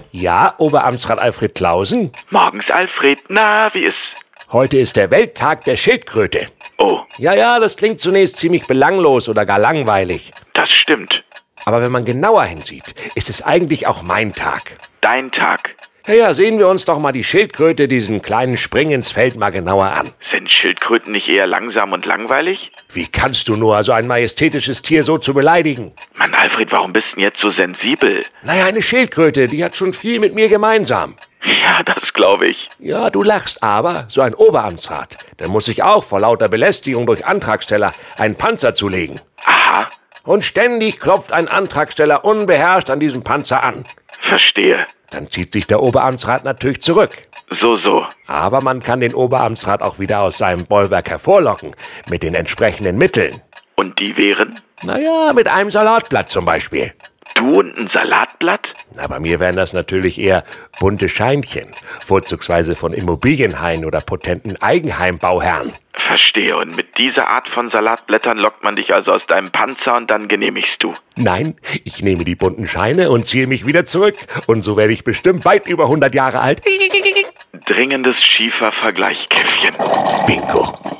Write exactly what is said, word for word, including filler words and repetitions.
Ja, Oberamtsrat Alfred Clausen? Morgens, Alfred. Na, wie ist? Heute ist der Welttag der Schildkröte. Oh. Ja, ja, das klingt zunächst ziemlich belanglos oder gar langweilig. Das stimmt. Aber wenn man genauer hinsieht, ist es eigentlich auch mein Tag. Dein Tag. Ja, ja, sehen wir uns doch mal die Schildkröte, diesen kleinen Spring ins Feld, mal genauer an. Sind Schildkröten nicht eher langsam und langweilig? Wie kannst du nur so ein majestätisches Tier so zu beleidigen? Mann, Alfred, warum bist du denn jetzt so sensibel? Naja, eine Schildkröte, die hat schon viel mit mir gemeinsam. Ja, das glaube ich. Ja, du lachst, aber so ein Oberamtsrat, der muss sich auch vor lauter Belästigung durch Antragsteller einen Panzer zulegen. Aha. Und ständig klopft ein Antragsteller unbeherrscht an diesem Panzer an. Verstehe. Dann zieht sich der Oberamtsrat natürlich zurück. So, so. Aber man kann den Oberamtsrat auch wieder aus seinem Bollwerk hervorlocken, mit den entsprechenden Mitteln. Und die wären? Naja, mit einem Salatblatt zum Beispiel. Du und ein Salatblatt? Na, bei mir wären das natürlich eher bunte Scheinchen, vorzugsweise von Immobilienhaien oder potenten Eigenheimbauherren. Verstehe. Und mit dieser Art von Salatblättern lockt man dich also aus deinem Panzer und dann genehmigst du? Nein, ich nehme die bunten Scheine und ziehe mich wieder zurück. Und so werde ich bestimmt weit über hundert Jahre alt. Dringendes Schiefervergleich, Käffchen. Bingo.